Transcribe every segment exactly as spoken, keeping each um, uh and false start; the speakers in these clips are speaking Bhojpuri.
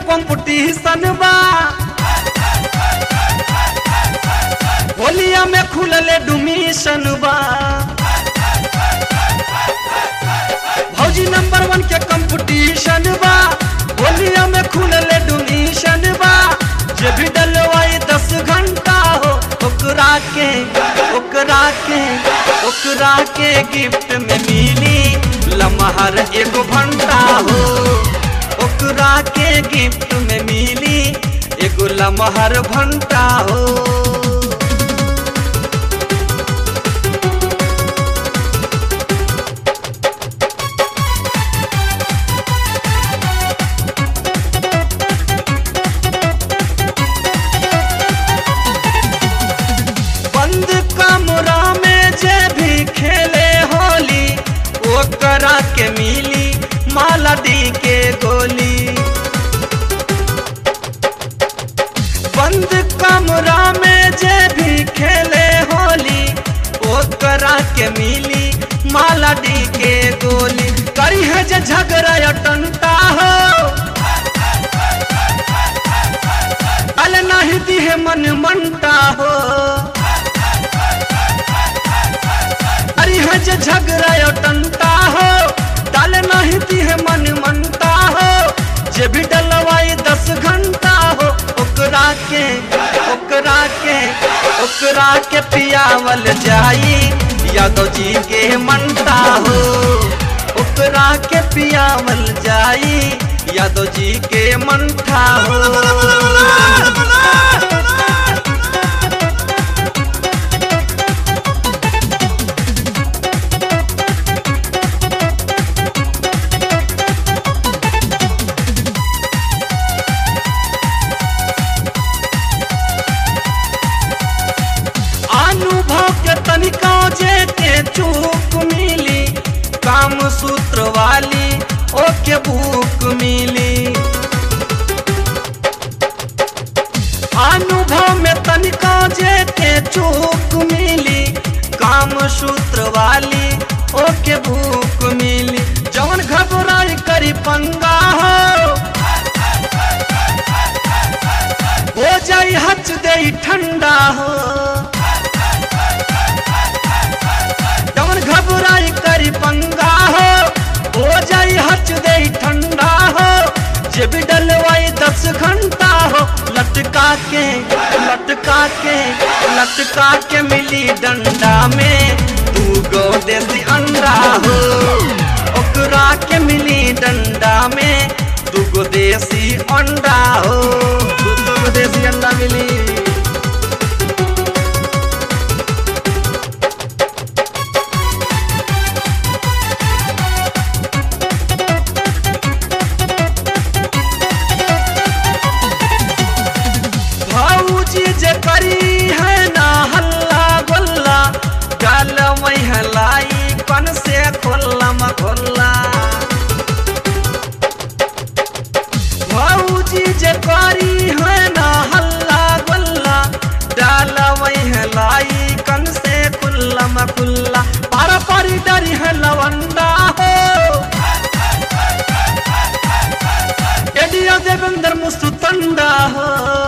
कंपटीशन बा होलिया में खुलले डुमिशन बा भौजी नंबर वन के कंपटीशन बा होलिया में खुलले डुमिशन बा जे भी डलवाई दस घंटा हो ओकरा के ओकरा के ओकरा के गिफ्ट में मिली लमहर एगो घंटा हो ओकरा के गिफ्ट में मिली एगो लमहर घंटा हो। ओकरा के मिली माला दी के गोली बंद कमरा में जे भी खेले होली ओकरा के मिली माला दी के गोली करी है जे झगड़ा या टंटा हो अल नहीं दी है मन मनता हो अरे है जे झगड़ा या टंटा हो डाल नहीं दी है मन मनता हो जे भी डलवाई दस घंटा हो ओकरा के ओकरा के ओकरा के पियावल जाई यादव जी के मनता हो ओकरा के पियावल जाई यादव जी के मनता हो। तनिका जे के चूक मिली काम सूत्र वाली ओके भूख मिली अनुभव में तनिका जे के चूक मिली काम सूत्र वाली ओके भूख मिली जवन घबराई करी पंगा हो हो जाई हच दे ठंडा हो घबराई करी पंगा हो हो जाई हच दे ठंडा हो जे भी डलवाई दस घंटा हो लटका के लटका के लटका के मिली डंडा में तू गो देसी अंडा हो ओकरा के मिली डंडा में तू गो देसी अंडा हो तू गो देसी अंडा मिली। जे करी है ना हल्ला गोल्ला डाल महलाई कन से खोल्ला मखोल्ला भौजी जे करी है ना हल्ला गोल्ला डाल महलाई कन से खुल्ला मखुल्ला पारा पारी डरी है लवंडा हो एडिया देवेंद्र मुस्तुतंडा हो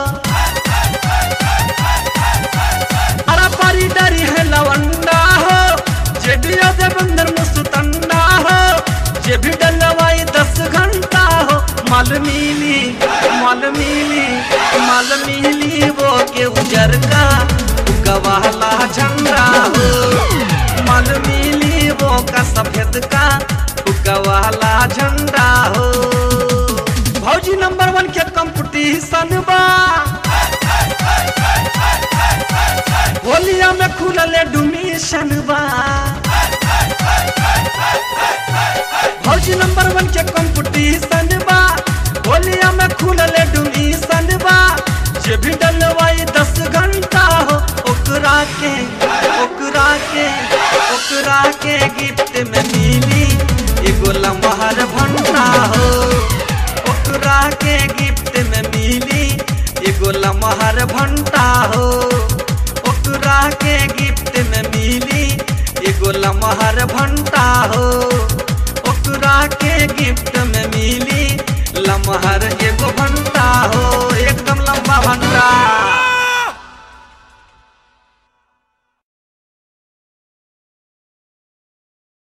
डरी है लवंडा हो जे भी बंदर मुस्तंडा हो जे भी डलवाई दस घंटा हो माल मिली माल मिली माल मिली वो के उजर का गवाला झंडा हो माल मिली वो का सफेद का गवाला झंडा हो भौजी नंबर वन के कंपटीशन बा होलिया में खुलले डुमिशन बा भौजी नंबर वन के कंपटीशन बा होलिया में खुलले डुमिशन बा जे भी डलवाई दस घंटा हो ओकरा के ओकरा के ओकरा के गिफ्ट में मिली एगो लमहर भंडा हो ओकरा के गिफ्ट में मिली एगो लमहर भंडा हो ओकरा के गिफ्ट में मिली एगो लमहर भंडा हो।